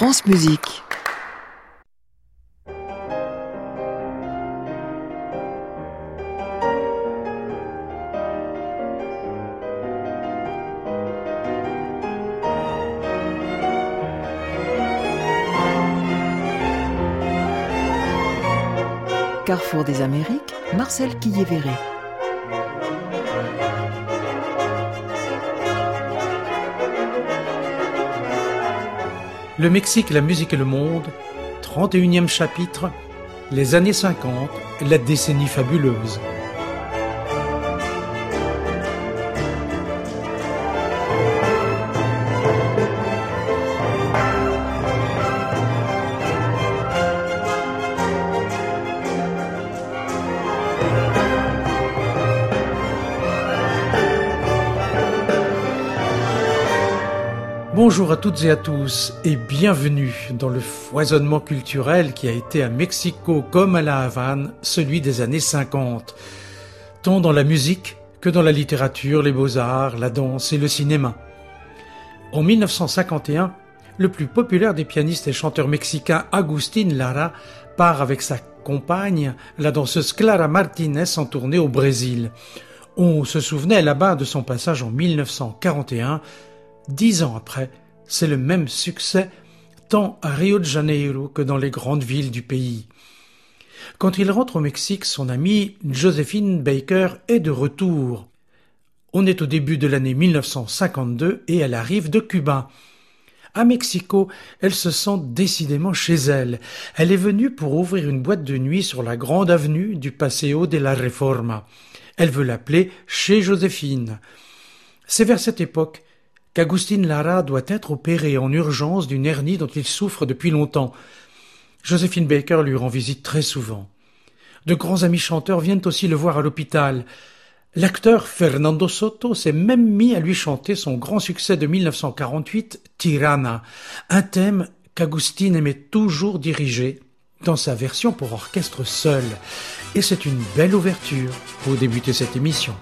France Musique. Carrefour des Amériques, Marcel Quillet-Verret. Le Mexique, la musique et le monde, 31e chapitre, les années 50, la décennie fabuleuse. Bonjour à toutes et à tous et bienvenue dans le foisonnement culturel qui a été à Mexico comme à La Havane, celui des années 50, tant dans la musique que dans la littérature, les beaux-arts, la danse et le cinéma. En 1951, le plus populaire des pianistes et chanteurs mexicains, Agustín Lara, part avec sa compagne, la danseuse Clara Martínez, en tournée au Brésil. On se souvenait là-bas de son passage en 1941. 10 ans après, c'est le même succès, tant à Rio de Janeiro que dans les grandes villes du pays. Quand il rentre au Mexique, son amie Joséphine Baker est de retour. On est au début de l'année 1952 et elle arrive de Cuba. À Mexico, elle se sent décidément chez elle. Elle est venue pour ouvrir une boîte de nuit sur la grande avenue du Paseo de la Reforma. Elle veut l'appeler Chez Joséphine. C'est vers cette époque qu'Agustín Lara doit être opéré en urgence d'une hernie dont il souffre depuis longtemps. Joséphine Baker lui rend visite très souvent. De grands amis chanteurs viennent aussi le voir à l'hôpital. L'acteur Fernando Soto s'est même mis à lui chanter son grand succès de 1948, Tirana, un thème qu'Agustín aimait toujours diriger dans sa version pour orchestre seul. Et c'est une belle ouverture pour débuter cette émission.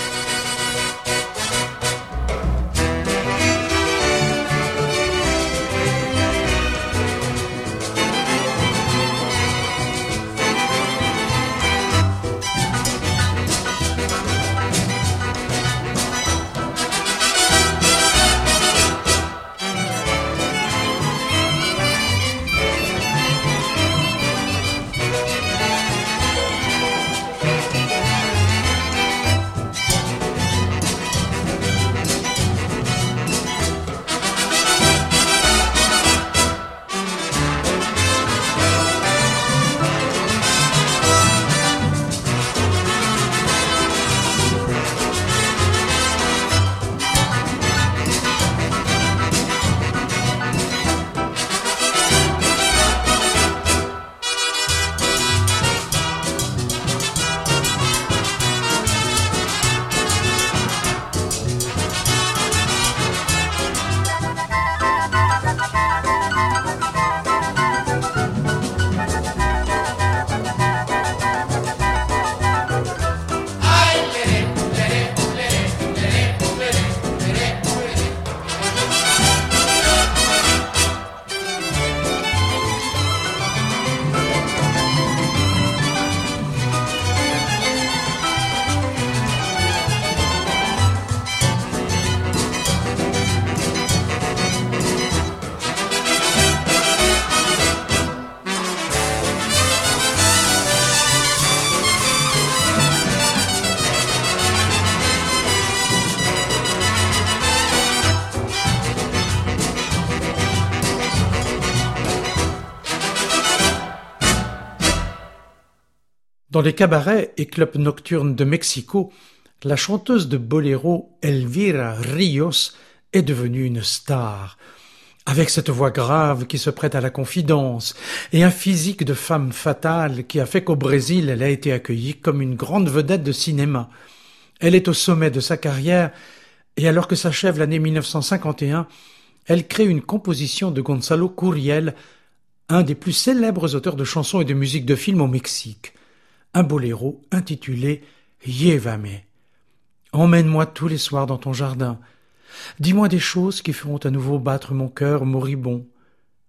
Dans les cabarets et clubs nocturnes de Mexico, la chanteuse de boléro Elvira Ríos est devenue une star. Avec cette voix grave qui se prête à la confidence et un physique de femme fatale qui a fait qu'au Brésil, elle a été accueillie comme une grande vedette de cinéma. Elle est au sommet de sa carrière et alors que s'achève l'année 1951, elle crée une composition de Gonzalo Curiel, un des plus célèbres auteurs de chansons et de musique de film au Mexique. Un boléro intitulé « Llévame ». Emmène-moi tous les soirs dans ton jardin. Dis-moi des choses qui feront à nouveau battre mon cœur moribond.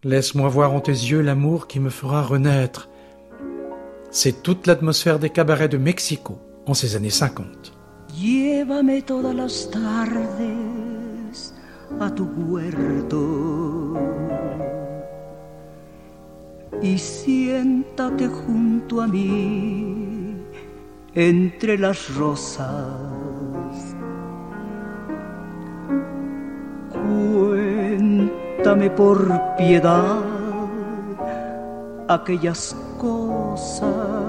Laisse-moi voir en tes yeux l'amour qui me fera renaître. C'est toute l'atmosphère des cabarets de Mexico en ces années 50. Llévame todas las tardes a tu huerto y siéntate junto a mí entre las rosas. Cuéntame por piedad aquellas cosas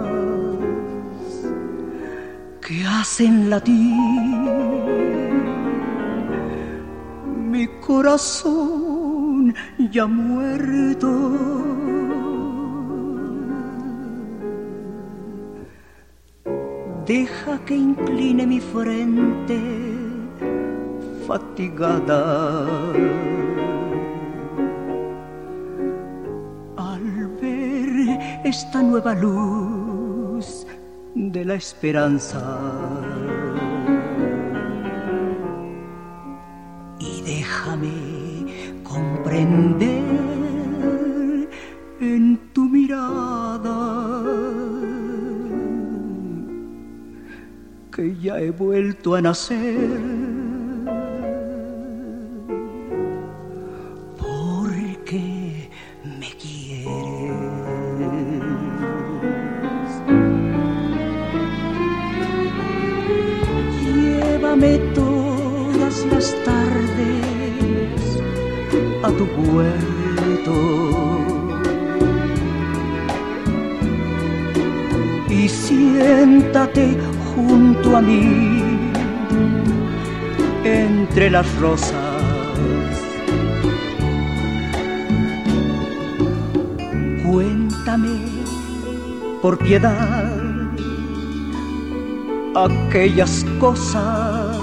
que hacen latir mi corazón ya muerto. Deja que incline mi frente fatigada al ver esta nueva luz de la esperanza y déjame comprender en tu mirada que ya he vuelto a nacer porque me quieres. Llévame todas las tardes a tu huerto y siéntate junto a mí entre las rosas. Cuéntame por piedad aquellas cosas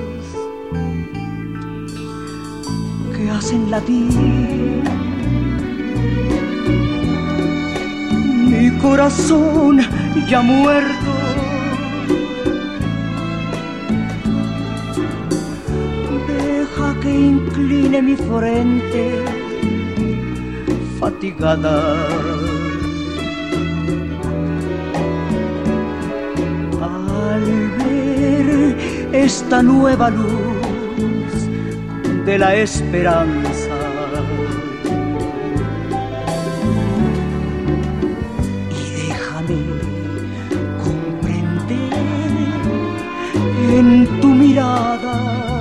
que hacen latir mi corazón ya muerto. Deja que incline mi frente fatigada al ver esta nueva luz de la esperanza y déjame comprender en tu mirada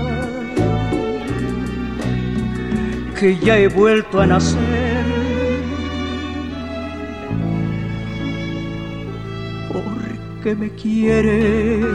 que ya he vuelto a nacer porque me quieres.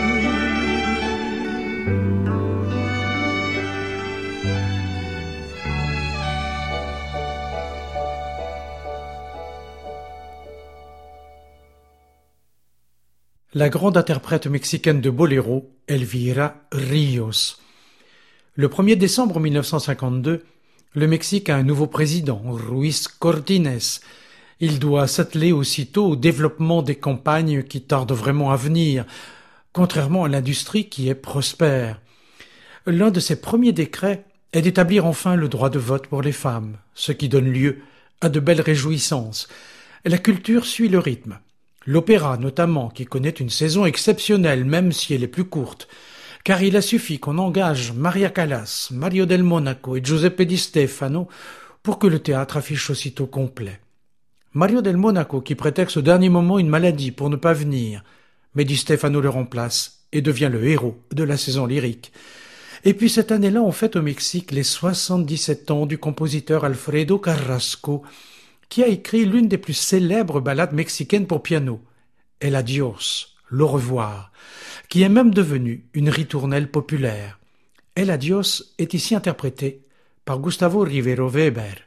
La grande interprète mexicaine de boléro, Elvira Ríos. Le 1er décembre 1952, le Mexique a un nouveau président, Ruiz Cortines. Il doit s'atteler aussitôt au développement des campagnes qui tardent vraiment à venir, contrairement à l'industrie qui est prospère. L'un de ses premiers décrets est d'établir enfin le droit de vote pour les femmes, ce qui donne lieu à de belles réjouissances. La culture suit le rythme. L'opéra notamment, qui connaît une saison exceptionnelle, même si elle est plus courte, car il a suffi qu'on engage Maria Callas, Mario del Monaco et Giuseppe Di Stefano pour que le théâtre affiche aussitôt complet. Mario del Monaco qui prétexte au dernier moment une maladie pour ne pas venir, mais Di Stefano le remplace et devient le héros de la saison lyrique. Et puis cette année-là, on fête au Mexique les 77 ans du compositeur Alfredo Carrasco, qui a écrit l'une des plus célèbres ballades mexicaines pour piano, El Adiós, l'au revoir, qui est même devenue une ritournelle populaire. El Adiós est ici interprétée par Gustavo Rivero Weber.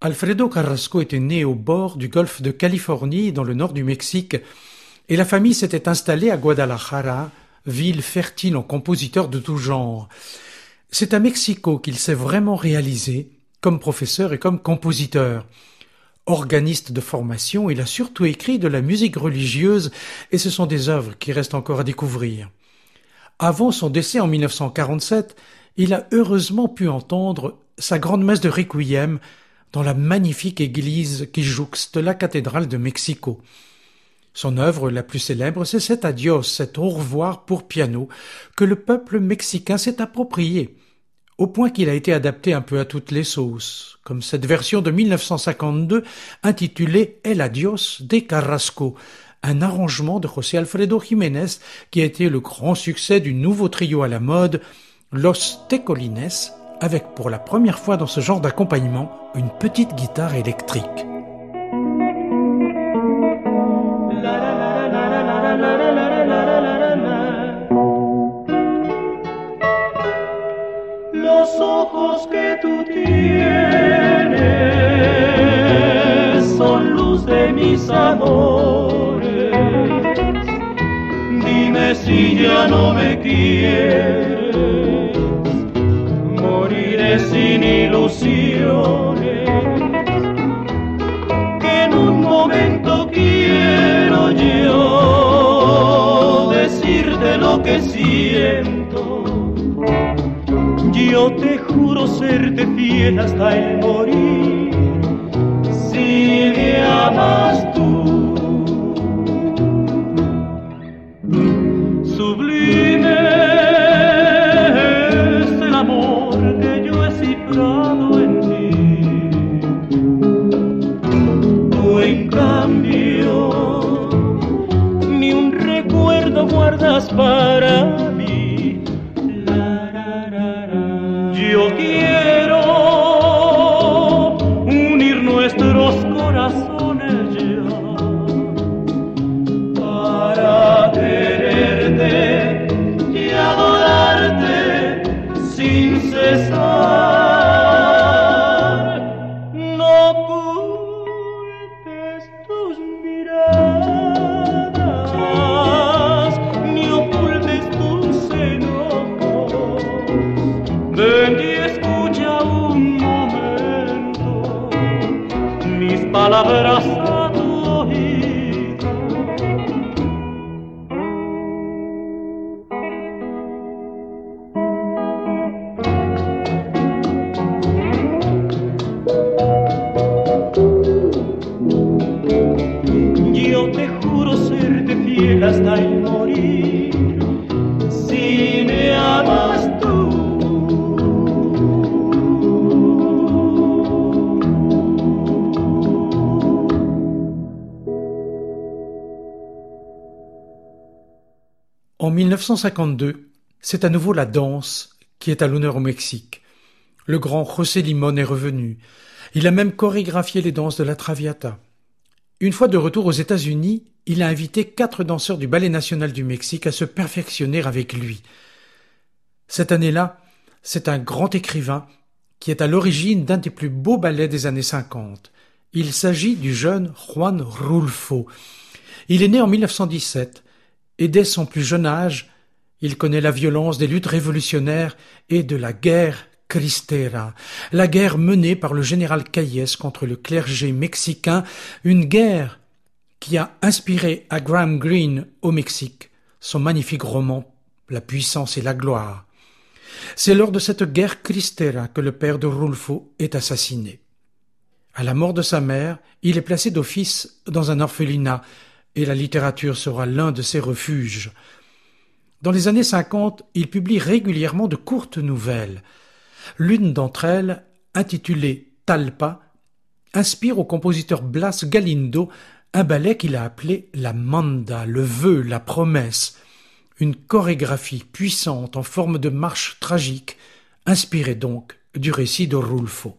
Alfredo Carrasco était né au bord du golfe de Californie, dans le nord du Mexique, et la famille s'était installée à Guadalajara, ville fertile en compositeurs de tout genre. C'est à Mexico qu'il s'est vraiment réalisé, comme professeur et comme compositeur. Organiste de formation, il a surtout écrit de la musique religieuse, et ce sont des œuvres qui restent encore à découvrir. Avant son décès en 1947, il a heureusement pu entendre sa grande messe de Requiem dans la magnifique église qui jouxte la cathédrale de Mexico. Son œuvre la plus célèbre, c'est cet adios, cet au revoir pour piano, que le peuple mexicain s'est approprié, au point qu'il a été adapté un peu à toutes les sauces, comme cette version de 1952 intitulée El Adios de Carrasco, un arrangement de José Alfredo Jiménez qui a été le grand succès du nouveau trio à la mode, Los Tecolines, avec pour la première fois dans ce genre d'accompagnement une petite guitare électrique. Los ojos que tú tienes son luz de mis amores. Dime si ya no me quieres. Moriré sin ilusiones, que en un momento quiero yo decirte lo que siento. Yo te juro serte fiel hasta el morir, si me amas tú. Sublime que yo he cifrado en ti. Tú en cambio ni un recuerdo guardas para mí. Yo quiero unir nuestros corazones ya para quererte y adorarte sin cesar. No ocultes tus miradas, ni ocultes tus enojos. Ven y escucha un momento mis palabras a tu oído. Yo te juro serte fiel hasta el morir, si me amas tú. En 1952, c'est à nouveau la danse qui est à l'honneur au Mexique. Le grand José Limón est revenu. Il a même chorégraphié les danses de la Traviata. Une fois de retour aux États-Unis, il a invité 4 danseurs du Ballet national du Mexique à se perfectionner avec lui. Cette année-là, c'est un grand écrivain qui est à l'origine d'un des plus beaux ballets des années 50. Il s'agit du jeune Juan Rulfo. Il est né en 1917 et dès son plus jeune âge, il connaît la violence des luttes révolutionnaires et de la guerre cristera, la guerre menée par le général Calles contre le clergé mexicain, une guerre qui a inspiré à Graham Greene au Mexique son magnifique roman La puissance et la gloire. C'est lors de cette guerre cristera que le père de Rulfo est assassiné. À la mort de sa mère, il est placé d'office dans un orphelinat et la littérature sera l'un de ses refuges. Dans les années 50, il publie régulièrement de courtes nouvelles. L'une d'entre elles, intitulée Talpa, inspire au compositeur Blas Galindo un ballet qu'il a appelé la manda, le vœu, la promesse, une chorégraphie puissante en forme de marche tragique, inspirée donc du récit de Rulfo.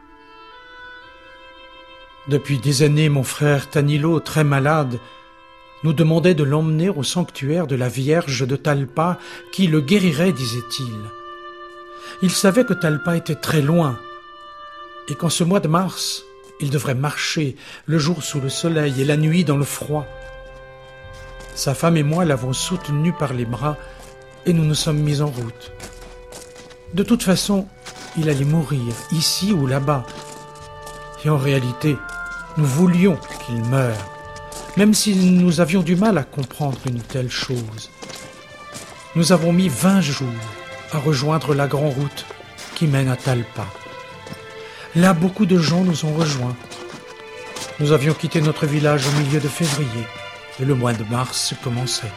Depuis des années, mon frère Tanilo, très malade, nous demandait de l'emmener au sanctuaire de la Vierge de Talpa qui le guérirait, disait-il. Il savait que Talpa était très loin et qu'en ce mois de mars, il devrait marcher le jour sous le soleil et la nuit dans le froid. Sa femme et moi l'avons soutenu par les bras et nous nous sommes mis en route. De toute façon, il allait mourir, ici ou là-bas. Et en réalité, nous voulions qu'il meure, même si nous avions du mal à comprendre une telle chose. Nous avons mis 20 jours à rejoindre la grande route qui mène à Talpa. Là, beaucoup de gens nous ont rejoints. Nous avions quitté notre village au milieu de février et le mois de mars commençait.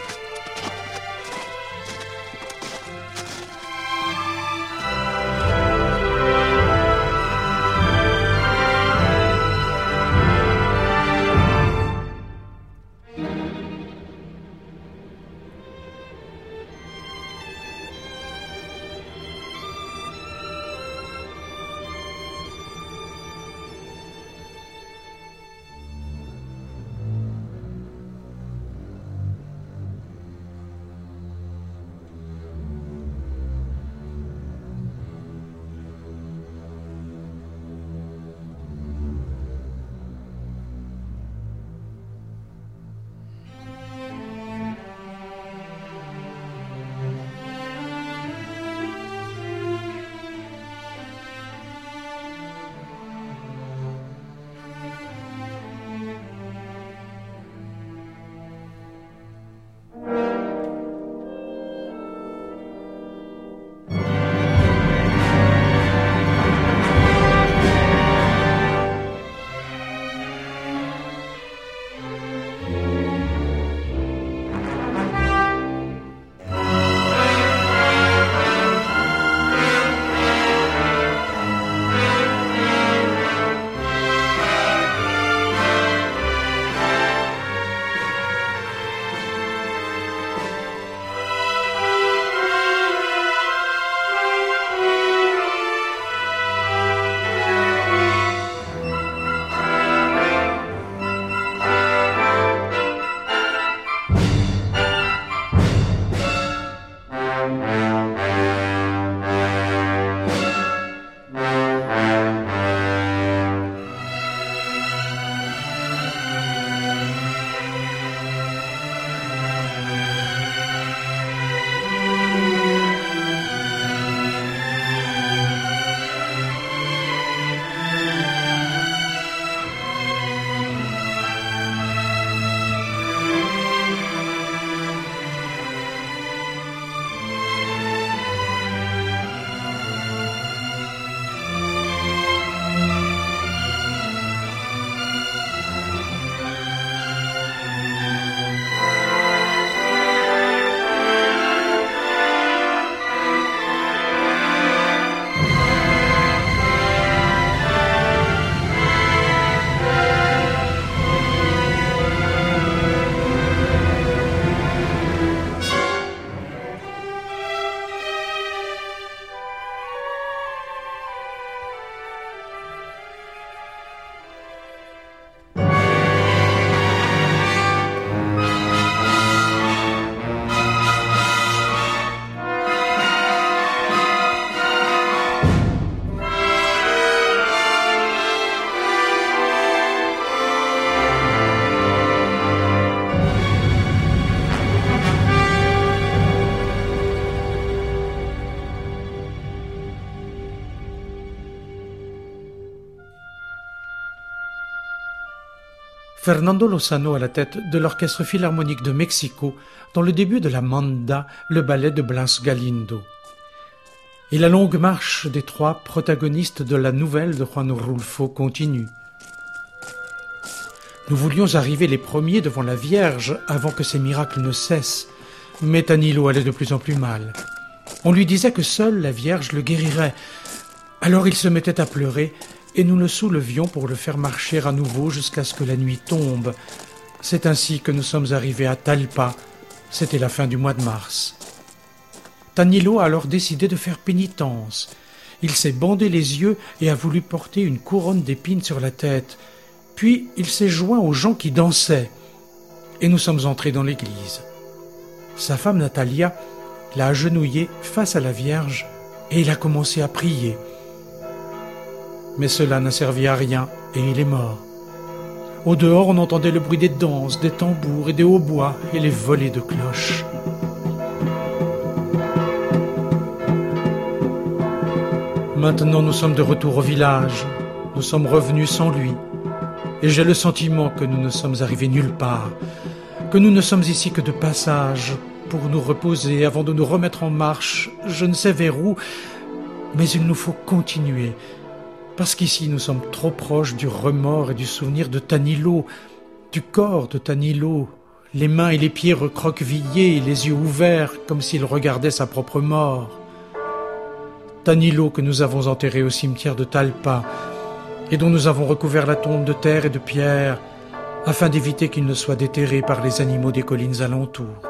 Fernando Lozano à la tête de l'Orchestre Philharmonique de Mexico dans le début de la Manda, le ballet de Blas Galindo. Et la longue marche des trois protagonistes de la nouvelle de Juan Rulfo continue. Nous voulions arriver les premiers devant la Vierge avant que ces miracles ne cessent, mais Tanilo allait de plus en plus mal. On lui disait que seule la Vierge le guérirait. Alors il se mettait à pleurer et nous le soulevions pour le faire marcher à nouveau jusqu'à ce que la nuit tombe. C'est ainsi que nous sommes arrivés à Talpa. C'était la fin du mois de mars. Tanilo a alors décidé de faire pénitence. Il s'est bandé les yeux et a voulu porter une couronne d'épines sur la tête. Puis il s'est joint aux gens qui dansaient. et nous sommes entrés dans l'église. Sa femme Natalia l'a agenouillé face à la Vierge et il a commencé à prier. Mais cela n'a servi à rien et il est mort. Au dehors, on entendait le bruit des danses, des tambours et des hautbois et les volées de cloches. Maintenant, nous sommes de retour au village. Nous sommes revenus sans lui. Et j'ai le sentiment que nous ne sommes arrivés nulle part, que nous ne sommes ici que de passage pour nous reposer avant de nous remettre en marche, je ne sais vers où, mais il nous faut continuer. Parce qu'ici, nous sommes trop proches du remords et du souvenir de Tanilo, du corps de Tanilo, les mains et les pieds recroquevillés, les yeux ouverts, comme s'il regardait sa propre mort. Tanilo que nous avons enterré au cimetière de Talpa, et dont nous avons recouvert la tombe de terre et de pierre, afin d'éviter qu'il ne soit déterré par les animaux des collines alentours.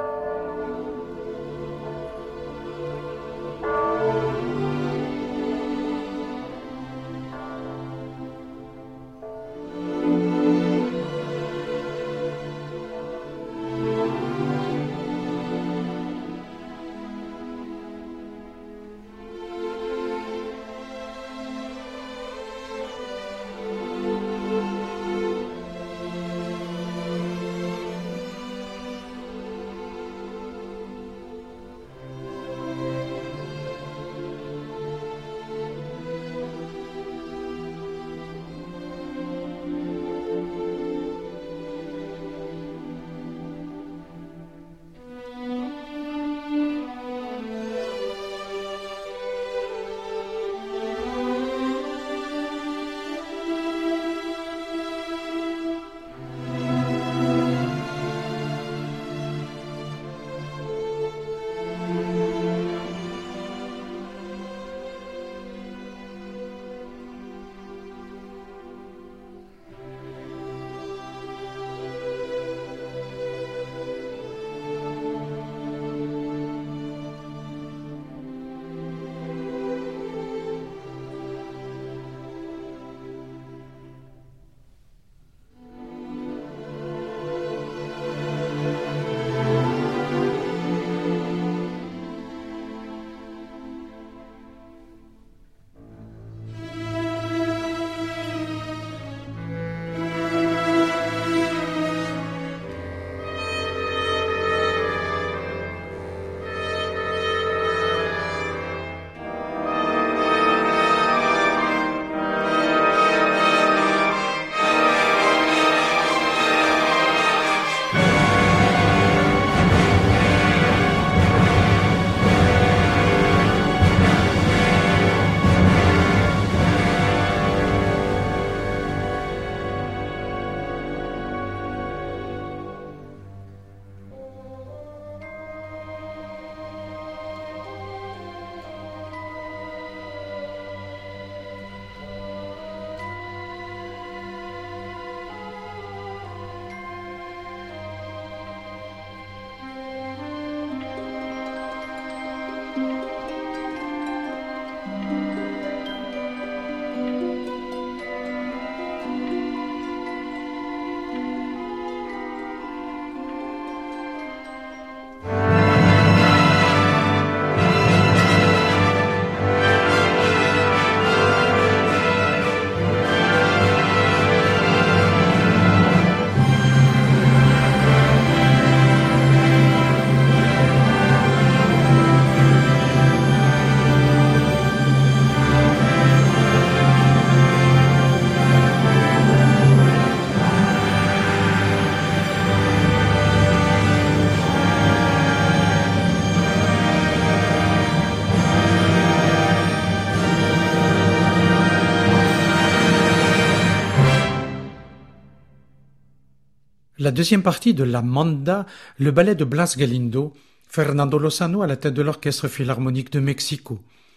La deuxième partie de La Manda, le ballet de Blas Galindo, Fernando Lozano à la tête de l'Orchestre Philharmonique de Mexico.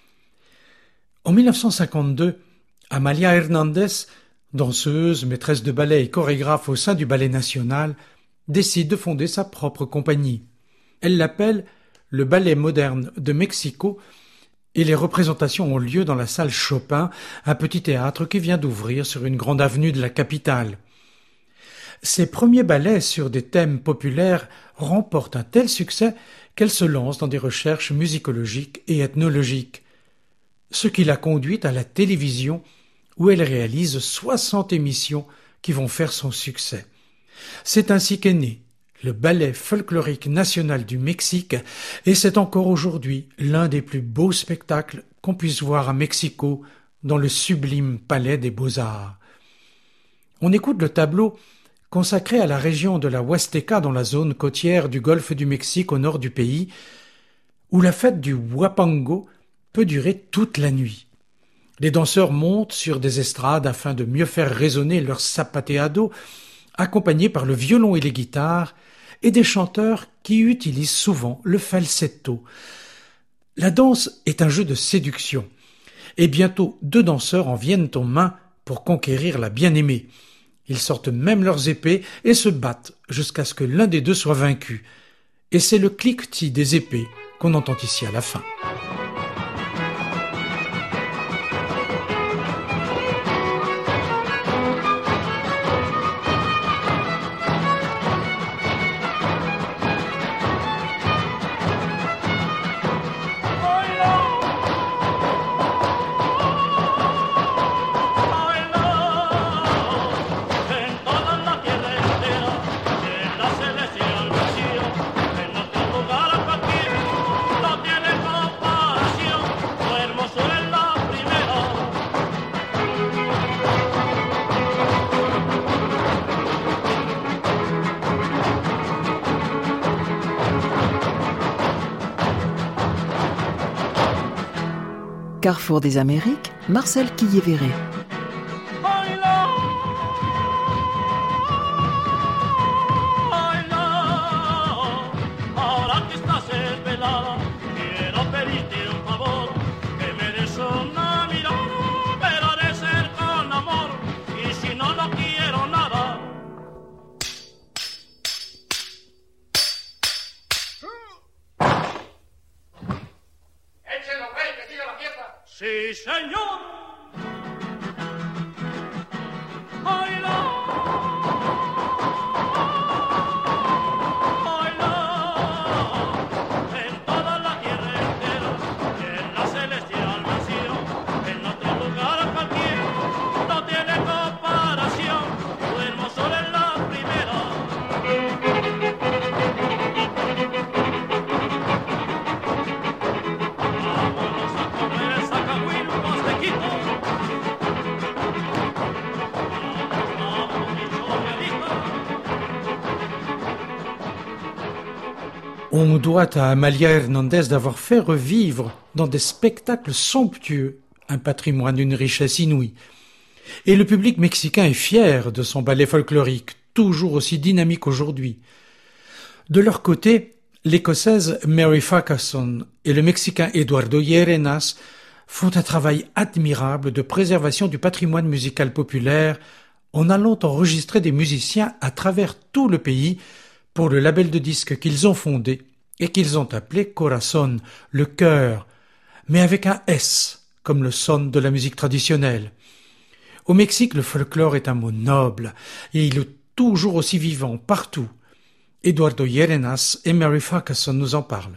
En 1952, Amalia Hernandez, danseuse, maîtresse de ballet et chorégraphe au sein du Ballet National, décide de fonder sa propre compagnie. Elle l'appelle le Ballet Moderne de Mexico et les représentations ont lieu dans la salle Chopin, un petit théâtre qui vient d'ouvrir sur une grande avenue de la capitale. Ses premiers ballets sur des thèmes populaires remportent un tel succès qu'elle se lance dans des recherches musicologiques et ethnologiques, ce qui l'a conduite à la télévision où elle réalise 60 émissions qui vont faire son succès. C'est ainsi qu'est né le Ballet folklorique national du Mexique et c'est encore aujourd'hui l'un des plus beaux spectacles qu'on puisse voir à Mexico dans le sublime Palais des Beaux-Arts. On écoute le tableau consacré à la région de la Huasteca dans la zone côtière du golfe du Mexique au nord du pays, où la fête du Huapango peut durer toute la nuit. Les danseurs montent sur des estrades afin de mieux faire résonner leur zapateado, accompagnés par le violon et les guitares, et des chanteurs qui utilisent souvent le falsetto. La danse est un jeu de séduction, et bientôt 2 danseurs en viennent aux mains pour conquérir la bien-aimée. Ils sortent même leurs épées et se battent jusqu'à ce que l'un des 2 soit vaincu. Et c'est le cliquetis des épées qu'on entend ici à la fin. Carrefour des Amériques, Marcel Quillévéré. Sí, señor. En toda la tierra entera, en la celestial nación, en otro lugar cualquiera, no tiene comparación, tu hermosura es la primera. Vámonos a comer el sacahuil, los tequitos. Vamos, mi jovialito. On doit à Amalia Hernandez d'avoir fait revivre dans des spectacles somptueux un patrimoine d'une richesse inouïe. Et le public mexicain est fier de son ballet folklorique, toujours aussi dynamique aujourd'hui. De leur côté, l'Écossaise Mary Farquharson et le Mexicain Eduardo Llerenas font un travail admirable de préservation du patrimoine musical populaire en allant enregistrer des musiciens à travers tout le pays pour le label de disques qu'ils ont fondé et qu'ils ont appelé Corazón, le cœur, mais avec un S, comme le son de la musique traditionnelle. Au Mexique, le folklore est un mot noble et il est toujours aussi vivant partout. Eduardo Llerenas et Mary Farquharson nous en parlent.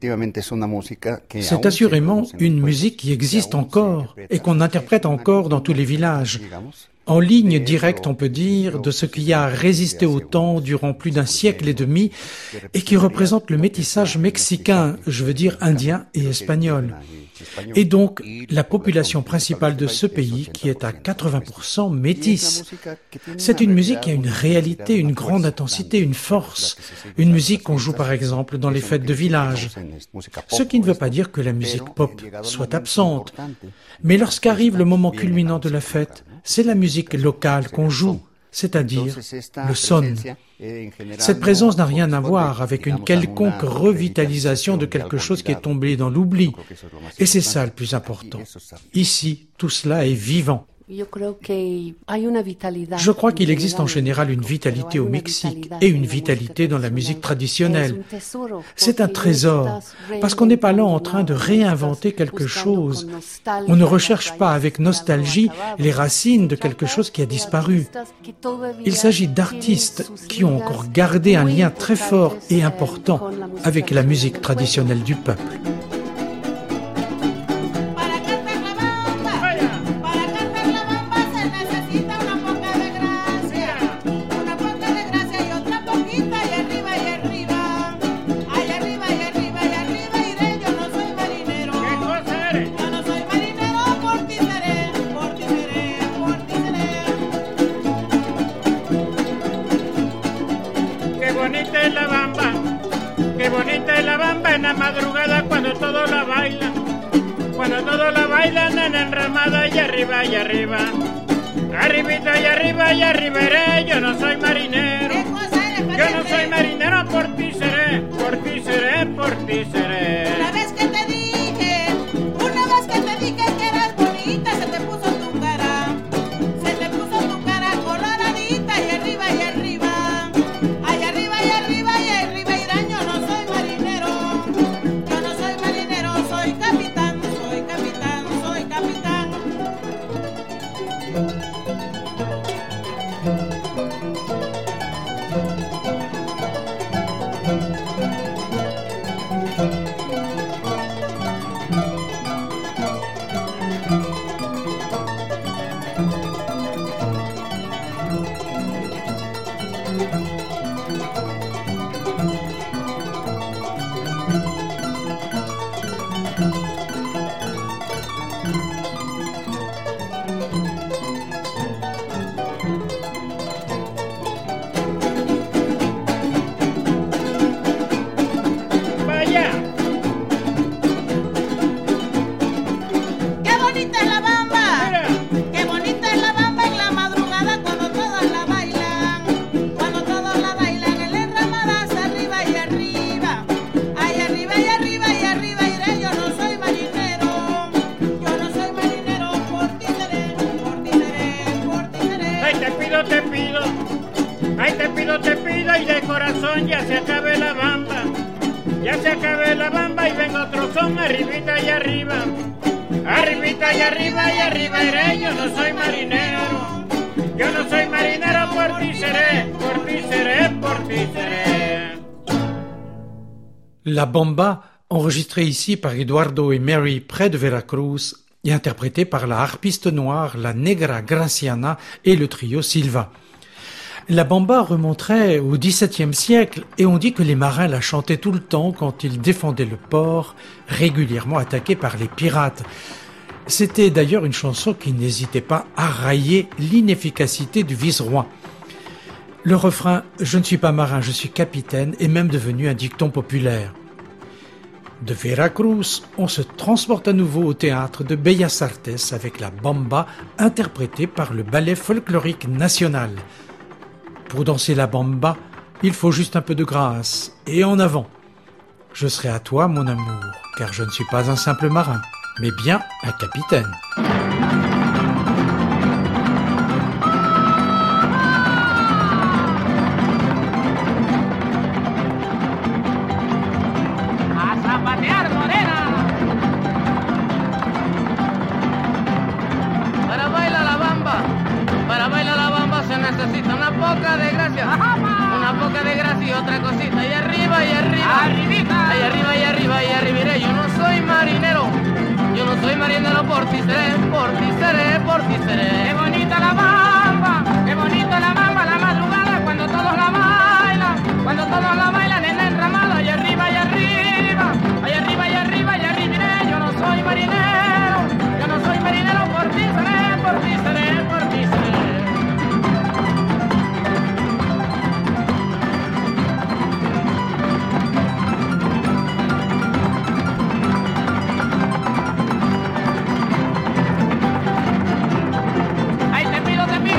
C'est assurément une musique qui existe encore et qu'on interprète encore dans tous les villages. En ligne directe, on peut dire, de ce qui a résisté au temps durant plus d'un siècle et demi et qui représente le métissage mexicain, je veux dire indien et espagnol. Et donc, la population principale de ce pays qui est à 80% métisse. C'est une musique qui a une réalité, une grande intensité, une force. Une musique qu'on joue par exemple dans les fêtes de village. Ce qui ne veut pas dire que la musique pop soit absente. Mais lorsqu'arrive le moment culminant de la fête, c'est la musique locale qu'on joue, c'est-à-dire le son. Cette présence n'a rien à voir avec une quelconque revitalisation de quelque chose qui est tombé dans l'oubli. Et c'est ça le plus important. Ici, tout cela est vivant. Je crois qu'il existe en général une vitalité au Mexique et une vitalité dans la musique traditionnelle. C'est un trésor, parce qu'on n'est pas là en train de réinventer quelque chose. On ne recherche pas avec nostalgie les racines de quelque chose qui a disparu. Il s'agit d'artistes qui ont encore gardé un lien très fort et important avec la musique traditionnelle du peuple. Qué bonita es la bamba en la madrugada cuando todos la bailan. Cuando todos la bailan en enramada y arriba y arriba. Arribita y arriba y arriba iré, yo no soy marinero. Yo no soy marinero, por ti seré, por ti seré, por ti seré. Una vez que te dije que eras bonita, se te puso tu cara coloradita y arriba y arriba. Ay, arriba y arriba y arriba irán, yo no soy marinero, soy capitán, soy capitán, soy capitán. Vaya, ¡Qué bonita es la bamba! mira, ¡Qué bonita es la bamba en la madrugada cuando todos la bailan! Cuando todos la bailan en la enramada hacia arriba y arriba. Ay, arriba y arriba y arriba iré, yo no soy marinero, por ti seré, por ti seré, por ti seré. ay te pido, ay te pido y de corazón ya se acabe la bamba. Ya se acabe la bamba y venga otro son arribita y arriba. Arribita y arriba y arriba iré, yo no soy marinero. Yo no soy marinero, por ti seré, por ti seré, por ti seré. La bomba, enregistrée ici par Eduardo et Mary près de Veracruz, et interprétée par la harpiste noire, la Negra Graciana et le trio Silva. La bamba remonterait au XVIIe siècle et on dit que les marins la chantaient tout le temps quand ils défendaient le port, régulièrement attaqué par les pirates. C'était d'ailleurs une chanson qui n'hésitait pas à railler l'inefficacité du vice-roi. Le refrain « Je ne suis pas marin, je suis capitaine » est même devenu un dicton populaire. De Veracruz, on se transporte à nouveau au théâtre de Bellas Artes avec la bamba interprétée par le Ballet folklorique national. Pour danser la bamba, il faut juste un peu de grâce et en avant. Je serai à toi, mon amour, car je ne suis pas un simple marin, mais bien un capitaine. A zapatear, morena. Para bailar la bamba se necesita una poca de gracia, una poca de gracia y otra cosita, y arriba y arriba, Arribita. ay arriba y arriba y arribiré, yo no soy marinero, por ti seré, por ti seré, por ti seré. Qué bonita la bamba, la madrugada cuando todos la bailan en la enramada, y arriba y arriba, ay arriba y arriba y arribiré, yo no soy marinero, por ti seré, por ti seré, por ti seré. Ay, te pido,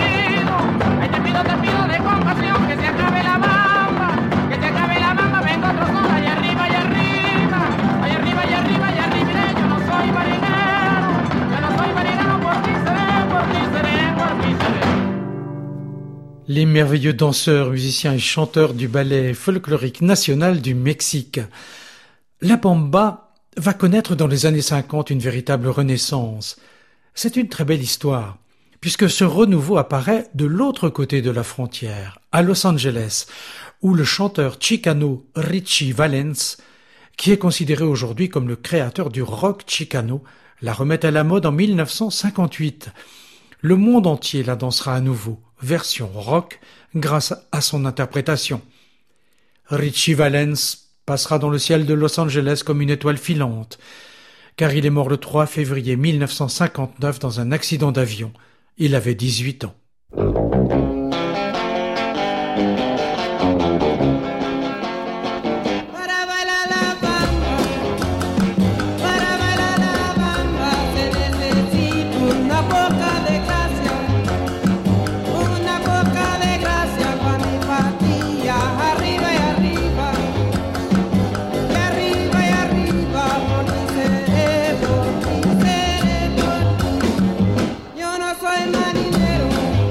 Les merveilleux danseurs, musiciens et chanteurs du ballet folklorique national du Mexique. La bamba va connaître dans les années 50 une véritable renaissance. C'est une très belle histoire, puisque ce renouveau apparaît de l'autre côté de la frontière, à Los Angeles, où le chanteur chicano Richie Valens, qui est considéré aujourd'hui comme le créateur du rock chicano, la remet à la mode en 1958. Le monde entier la dansera à nouveau, version rock, grâce à son interprétation. Richie Valens passera dans le ciel de Los Angeles comme une étoile filante, car il est mort le 3 février 1959 dans un accident d'avion. Il avait 18 ans. Yo no soy marinero.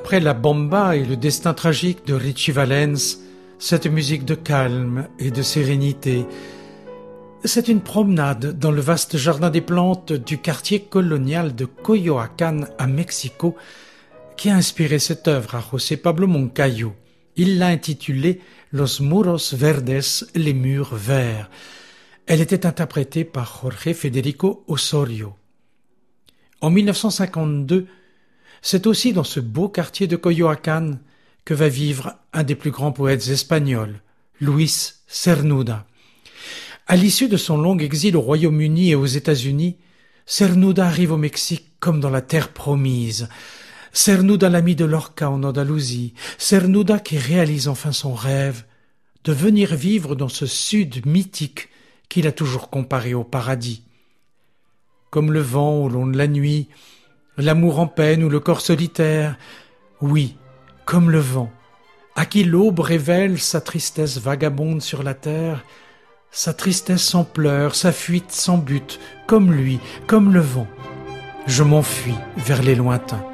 Après la bamba et le destin tragique de Richie Valens, cette musique de calme et de sérénité, c'est une promenade dans le vaste jardin des plantes du quartier colonial de Coyoacán à Mexico qui a inspiré cette œuvre à José Pablo Moncayo. Il l'a intitulée Los Muros Verdes, les murs verts. Elle était interprétée par Jorge Federico Osorio. En 1952, c'est aussi dans ce beau quartier de Coyoacán que va vivre un des plus grands poètes espagnols, Luis Cernuda. À l'issue de son long exil au Royaume-Uni et aux États-Unis, Cernuda arrive au Mexique comme dans la terre promise. Cernuda, l'ami de Lorca en Andalousie, Cernuda qui réalise enfin son rêve de venir vivre dans ce sud mythique qu'il a toujours comparé au paradis. Comme le vent au long de la nuit, l'amour en peine ou le corps solitaire, oui, comme le vent, à qui l'aube révèle sa tristesse vagabonde sur la terre, sa tristesse sans pleurs, sa fuite sans but, comme lui, comme le vent. Je m'enfuis vers les lointains.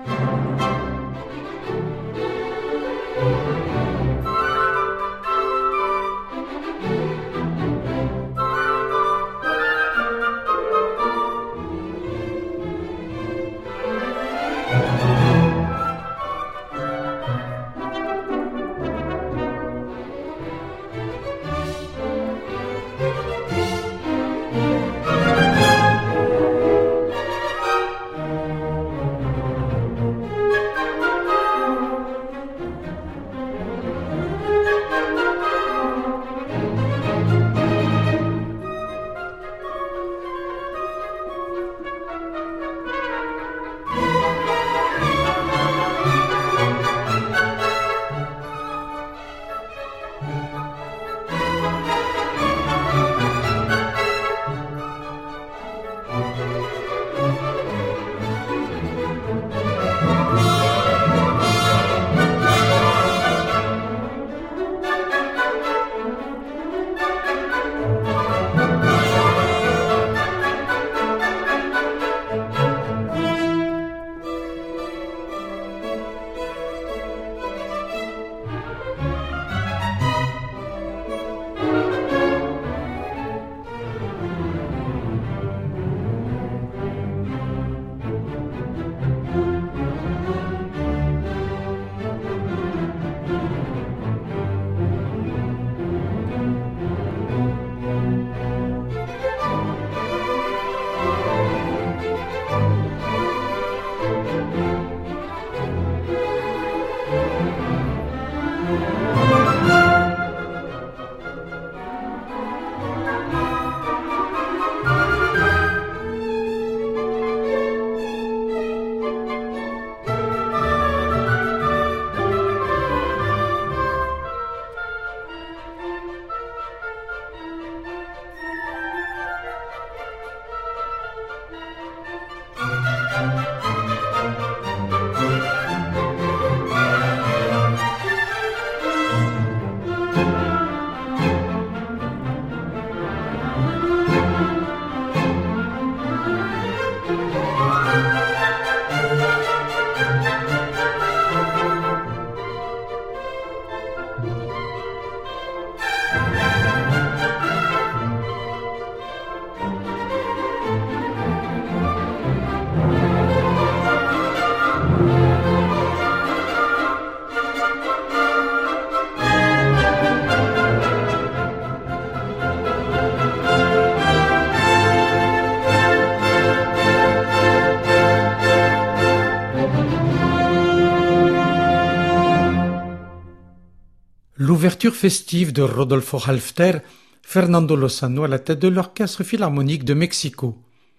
L'ouverture festive de Rodolfo Halfter, Fernando Lozano à la tête de l'Orchestre Philharmonique de Mexico.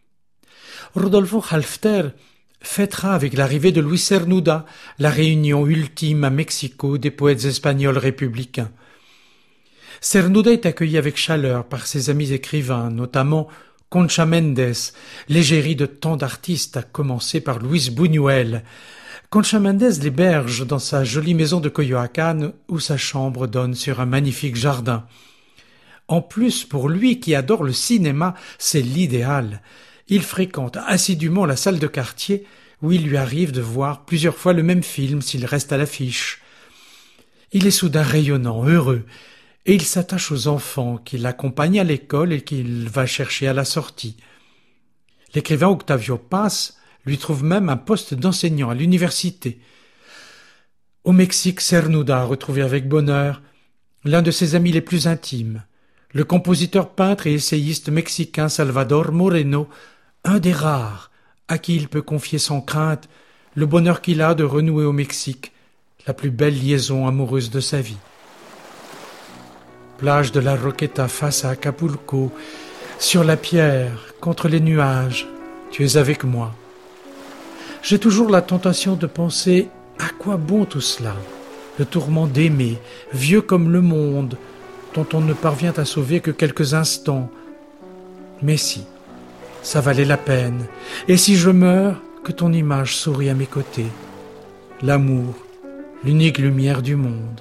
Rodolfo Halfter fêtera avec l'arrivée de Luis Cernuda la réunion ultime à Mexico des poètes espagnols républicains. Cernuda est accueilli avec chaleur par ses amis écrivains, notamment Concha Méndez, l'égérie de tant d'artistes, à commencer par Luis Buñuel. Concha Méndez l'héberge dans sa jolie maison de Coyoacán où sa chambre donne sur un magnifique jardin. En plus, pour lui qui adore le cinéma, c'est l'idéal. Il fréquente assidûment la salle de quartier où il lui arrive de voir plusieurs fois le même film s'il reste à l'affiche. Il est soudain rayonnant, heureux, et il s'attache aux enfants qu'il accompagne à l'école et qu'il va chercher à la sortie. L'écrivain Octavio Paz lui trouve même un poste d'enseignant à l'université. Au Mexique, Cernuda a retrouvé avec bonheur l'un de ses amis les plus intimes, le compositeur, peintre et essayiste mexicain Salvador Moreno, un des rares à qui il peut confier sans crainte le bonheur qu'il a de renouer au Mexique la plus belle liaison amoureuse de sa vie. Plage de la Roqueta face à Acapulco, sur la pierre, contre les nuages, tu es avec moi. J'ai toujours la tentation de penser à quoi bon tout cela, le tourment d'aimer, vieux comme le monde, dont on ne parvient à sauver que quelques instants. Mais si, ça valait la peine, et si je meurs, que ton image sourit à mes côtés. L'amour, l'unique lumière du monde.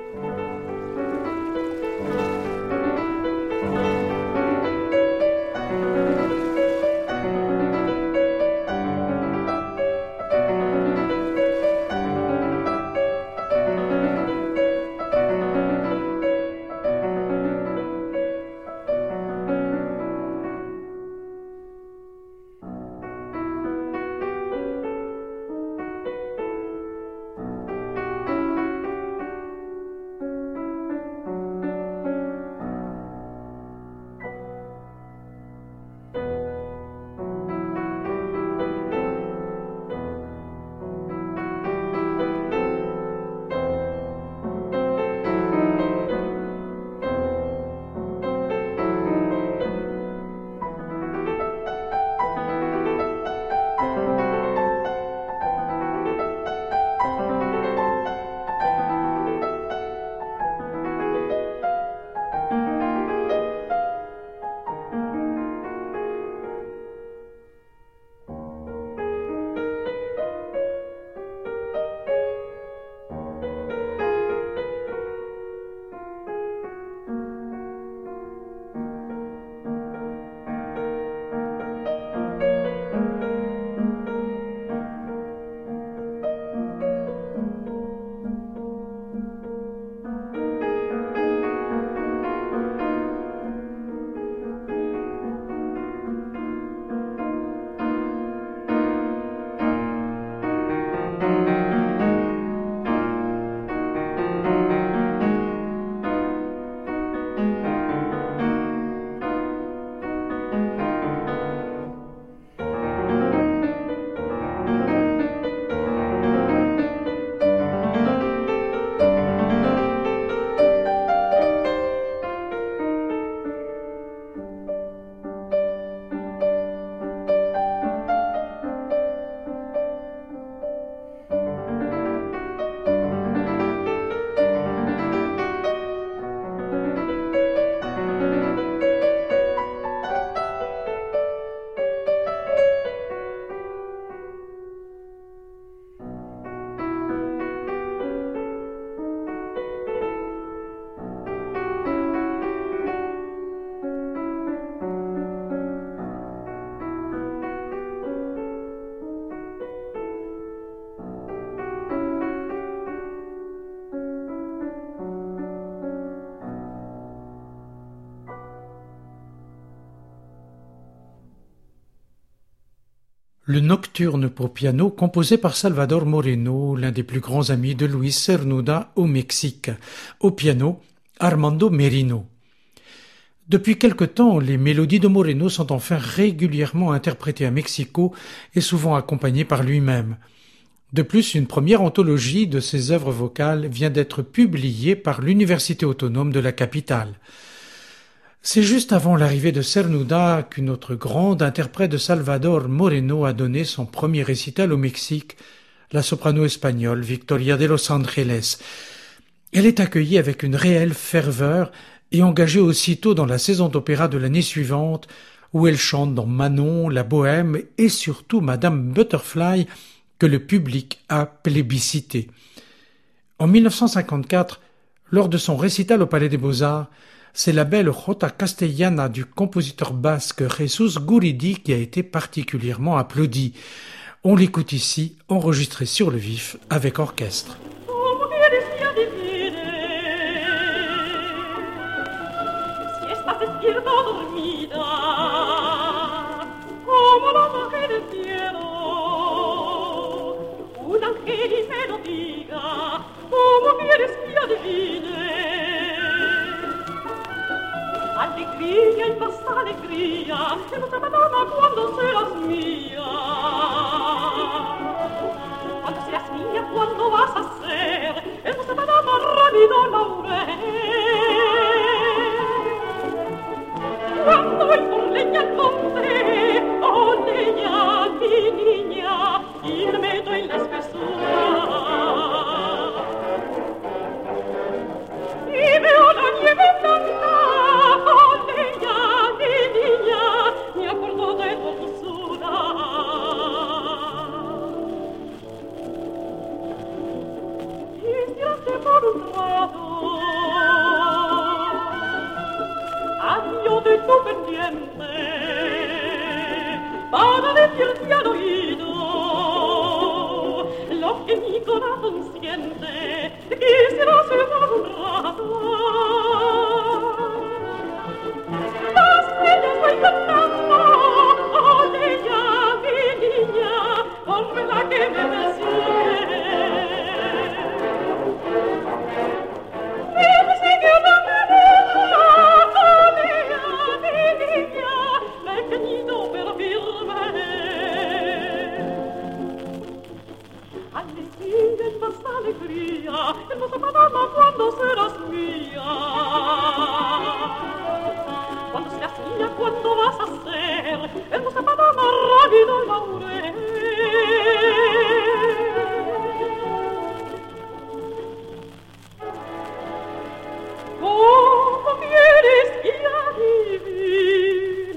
Le nocturne pour piano composé par Salvador Moreno, l'un des plus grands amis de Luis Cernuda au Mexique. Au piano, Armando Merino. Depuis quelque temps, les mélodies de Moreno sont enfin régulièrement interprétées à Mexico et souvent accompagnées par lui-même. De plus, une première anthologie de ses œuvres vocales vient d'être publiée par l'Université autonome de la capitale. C'est juste avant l'arrivée de Cernuda qu'une autre grande interprète de Salvador Moreno a donné son premier récital au Mexique, la soprano espagnole Victoria de Los Angeles. Elle est accueillie avec une réelle ferveur et engagée aussitôt dans la saison d'opéra de l'année suivante, où elle chante dans Manon, la Bohème et surtout Madame Butterfly, que le public a plébiscité. En 1954, lors de son récital au Palais des Beaux-Arts, c'est la belle Jota Castellana du compositeur basque Jesús Guridi qui a été particulièrement applaudie. On l'écoute ici, enregistré sur le vif, avec orchestre. Alegría y más alegría, hermosa madama, cuando serás mía. Cuando seas mía, ¿cuándo vas a ser? Hermosa madama, rápido laurel. Cuando voy por leña al monte, oh leña, mi niña, y me meto en la espesura. Y veo la nieve blanca. De tu pendiente para decirte al oído lo que mi corazón siente. Quisiera ser por un rato las estrellas voy cantando, oh leña, mi niña, ponme la que me persigue. Me persigue una alegría, hermosa madama, cuando serás mía. Cuando seas mía, ¿cuándo vas a ser? Hermosa madama, rápido laurel. ¿Cómo quieres que adivine?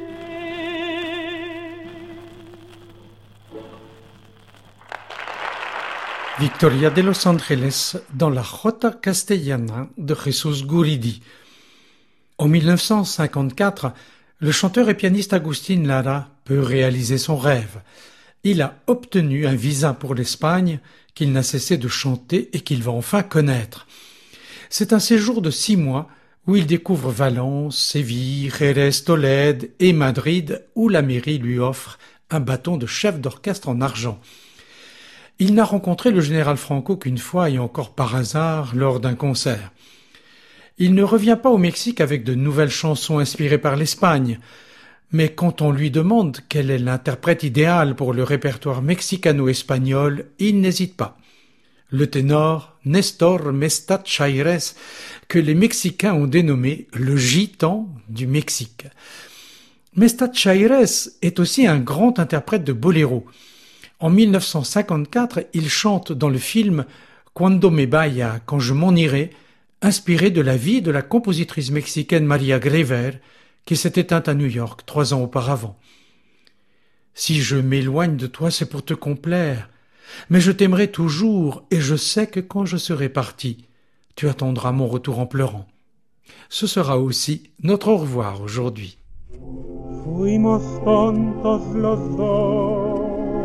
Victoria de Los Angeles dans la Jota Castellana de Jesús Guridi. En 1954, le chanteur et pianiste Agustín Lara peut réaliser son rêve. Il a obtenu un visa pour l'Espagne qu'il n'a cessé de chanter et qu'il va enfin connaître. C'est un séjour de 6 mois où il découvre Valence, Séville, Jerez, Tolède et Madrid, où la mairie lui offre un bâton de chef d'orchestre en argent. Il n'a rencontré le général Franco qu'une fois et encore par hasard lors d'un concert. Il ne revient pas au Mexique avec de nouvelles chansons inspirées par l'Espagne, mais quand on lui demande quel est l'interprète idéal pour le répertoire mexicano-espagnol, il n'hésite pas. Le ténor Néstor Mestat Chaires, que les Mexicains ont dénommé le gitan du Mexique. Mestat Chaires est aussi un grand interprète de boléro. En 1954, il chante dans le film Cuando me vaya, quand je m'en irai, inspiré de la vie de la compositrice mexicaine Maria Grever, qui s'est éteinte à New York 3 ans auparavant. Si je m'éloigne de toi, c'est pour te complaire, mais je t'aimerai toujours et je sais que quand je serai parti, tu attendras mon retour en pleurant. Ce sera aussi notre au revoir aujourd'hui. Fuimos tontos los dos,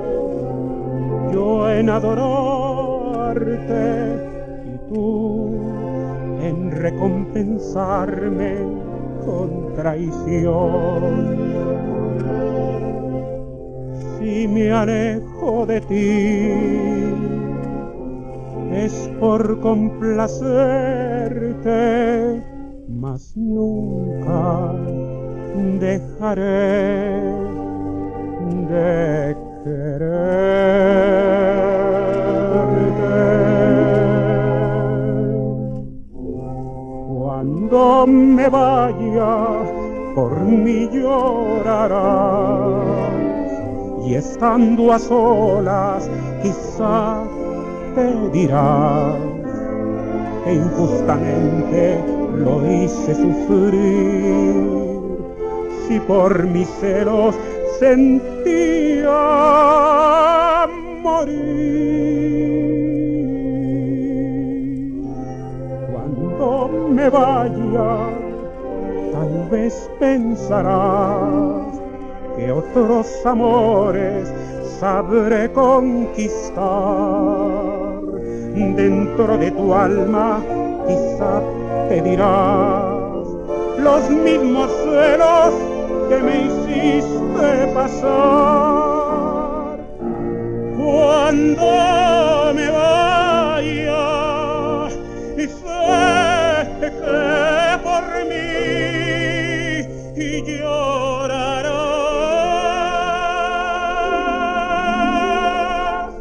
yo en adorarte y tú en recompensarme con traición. Si me alejo de ti es por complacerte, mas nunca dejaré de quererte. Cuando me vaya, por mí llorarás, y estando a solas quizá te dirás que injustamente lo hice sufrir, si por mis celos sentía morir. Cuando me vaya, tal vez pensarás que otros amores sabré conquistar. Dentro de tu alma quizá te dirás los mismos celos que me hiciste pasar. Cuando me vaya, y sé que por mí llorarás.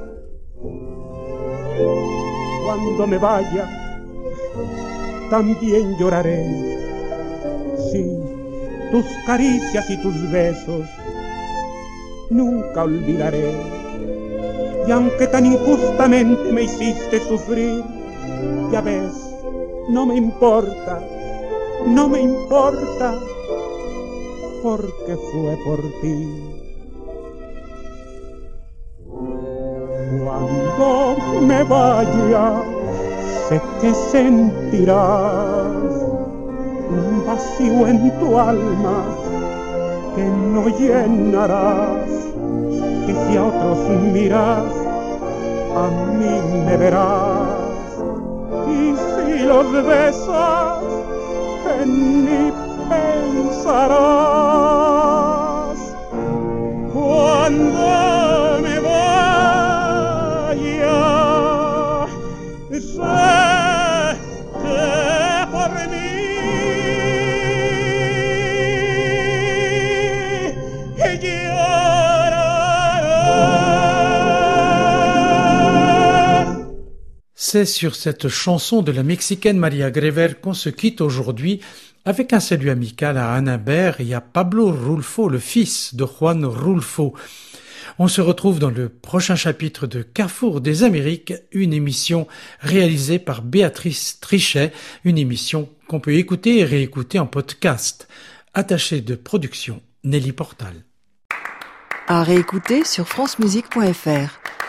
Cuando me vaya, también lloraré. Sí, tus caricias y tus besos nunca olvidaré. Y aunque tan injustamente me hiciste sufrir, ya ves, no me importa, porque fue por ti. Cuando me vaya, sé que sentirás un vacío en tu alma que no llenarás, que si a otros miras, a mí me verás, y si los besas, en mí pensarás. Cuando me vaya, sé que por mí llorarás. C'est sur cette chanson de la Mexicaine Maria Grever qu'on se quitte aujourd'hui, avec un salut amical à Anna Baer et à Pablo Rulfo, le fils de Juan Rulfo. On se retrouve dans le prochain chapitre de Carrefour des Amériques, une émission réalisée par Béatrice Trichet, une émission qu'on peut écouter et réécouter en podcast. Attachée de production, Nelly Portal. À réécouter sur francemusique.fr.